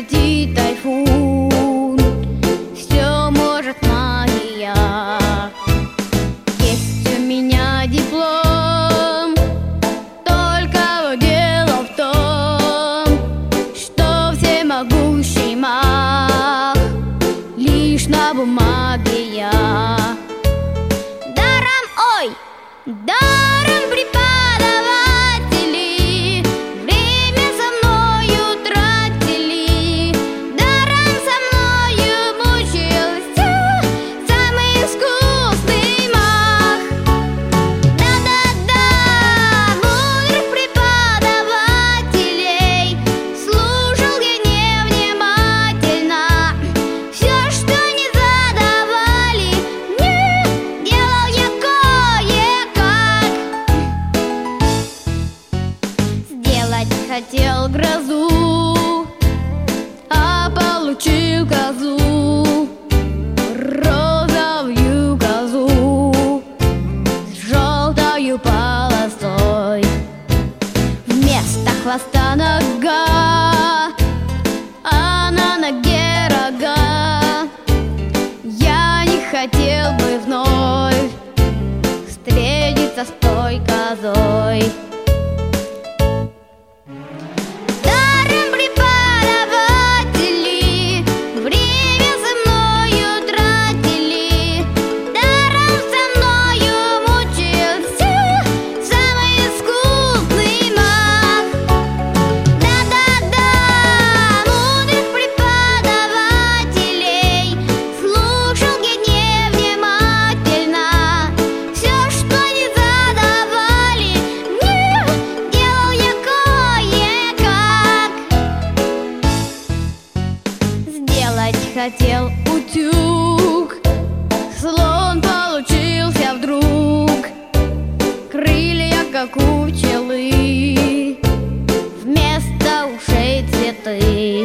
прекрати тайфун, все может магия. Есть у меня диплом, только дело в том, что всемогущий маг лишь на бумаге я. Даром, ой, даром преподаватели время со мною тратили, даром со мною мучился самый искусный маг. Да-да-да, мудрых преподавателей слушал я невнимательно. Все, что не задавали, не делал я кое-как. Сделать хотел грозу, а получил козу, розовую козу с желтою полосой. Вместо хвоста нога, а на ноге рога. Я не хотел бы вновь встретиться с той козой. Даром преподаватели время со мною тратили, даром со мною мучился самый искусный маг. Да-да-да, мудрых преподавателей слушал я невнимательно. Все, что не задавали, не делал я кое-как. Сделать хотел утюг, слон получился вдруг. Крылья, как у пчелы, вместо ушей цветы.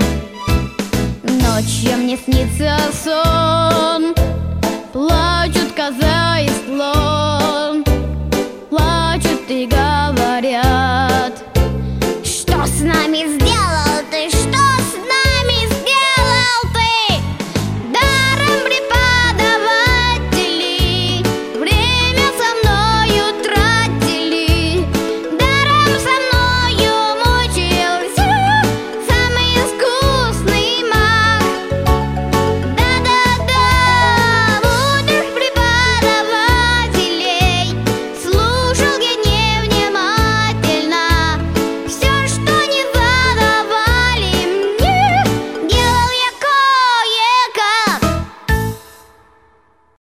Ночью мне снится сон, плачут коза и слон, плачут и